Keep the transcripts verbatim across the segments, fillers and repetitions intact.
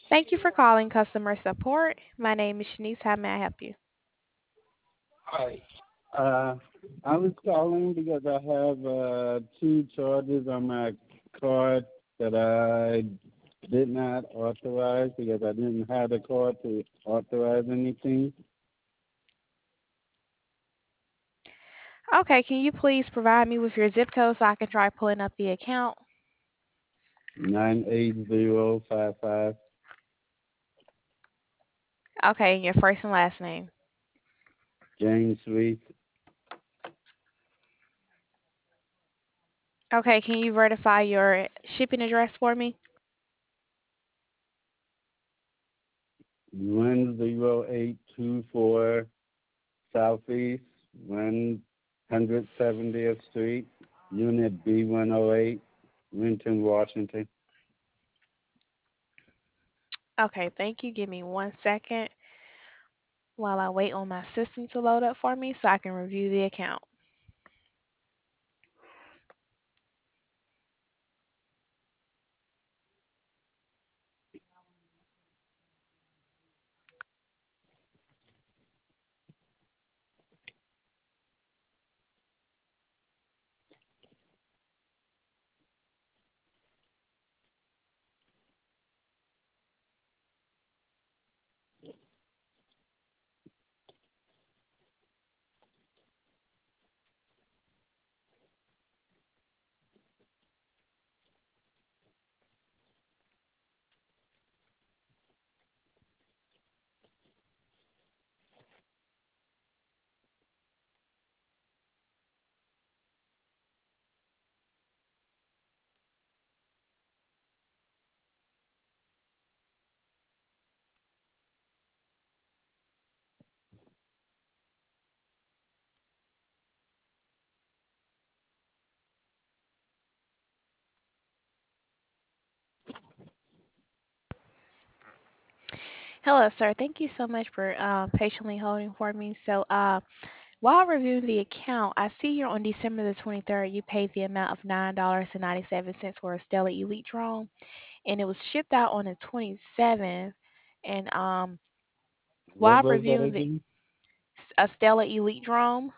Thank you for calling customer support. My name is Shanice. How may I help you? Hi. Uh, I was calling because I have uh, two charges on my card that I did not authorize because I didn't have the card to authorize anything. Okay, can you please provide me with your zip code so I can try pulling up the account? Nine eight zero five five. Okay, and your first and last name. James Street, Okay, can you verify your shipping address for me? one zero eight two four Southeast one hundred seventieth Street, Unit B one oh eight, Renton, Washington. Okay, thank you. Give me one second while I wait on my system to load up for me so I can review the account. Hello, sir. Thank you so much for um, patiently holding for me. So, uh, while reviewing the account, I see here on December the twenty-third, you paid the amount of nine dollars and ninety-seven cents for a Stella Elite drone, and it was shipped out on the twenty-seventh. And um, What while was that reviewing the again? a Stella Elite drone,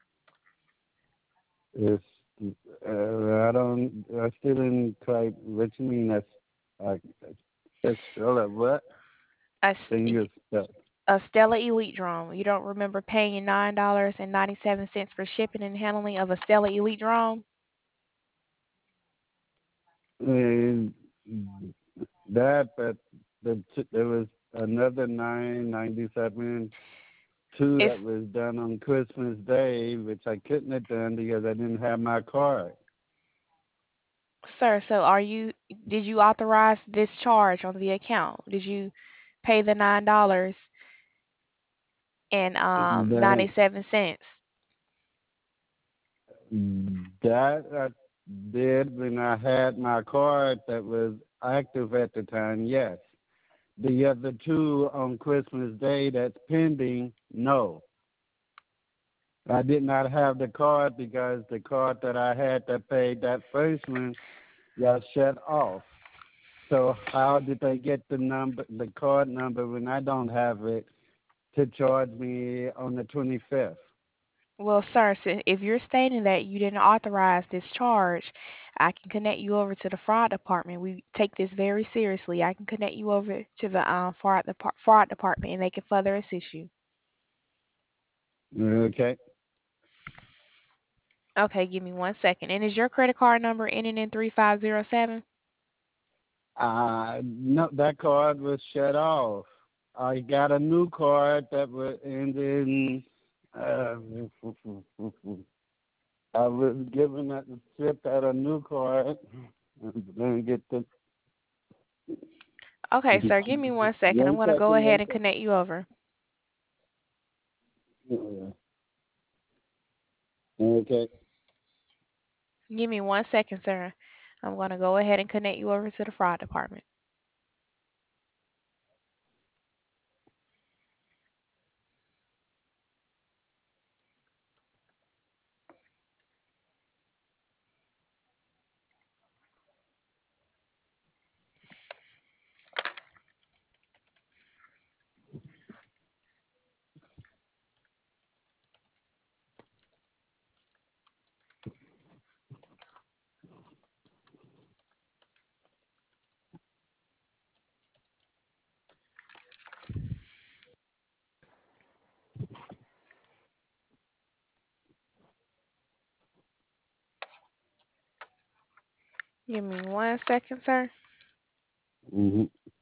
It's uh, I don't I still didn't quite what you mean that's like it's still at what? a, s- Thing y- is stuck. a Stella Elite drone. You don't remember paying nine dollars and ninety-seven cents for shipping and handling of a Stella Elite drone? And that but the there was another nine ninety seven two that It's was done on Christmas Day which I couldn't have done because I didn't have my card. Sir, so are you did you authorize this charge on the account? Did you pay the nine dollars and um That ninety-seven cents? that I did when I had my card that was active at the time, yes. The other two on Christmas Day that's pending, no. I did not have the card because the card that I had that paid that first one got shut off. So how did they get the number, the card number when I don't have it to charge me on the twenty-fifth? Well, sir, si- if you're stating that you didn't authorize this charge, I can connect you over to the fraud department. We take this very seriously. I can connect you over to the um, fraud, depart- fraud department and they can further assist you. Okay. Okay, give me one second. And is your credit card number ending in three five zero seven? Uh, no, that card was shut off. I got a new card that was ending. Uh, I was given a shipped out a new card. I'm gonna get the Okay, sir, give me one second. I'm one going to go second, ahead one and second. connect you over. Yeah. Okay. Give me one second, sir. I'm going to go ahead and connect you over to the fraud department. Give me one second, sir. Mm-hmm.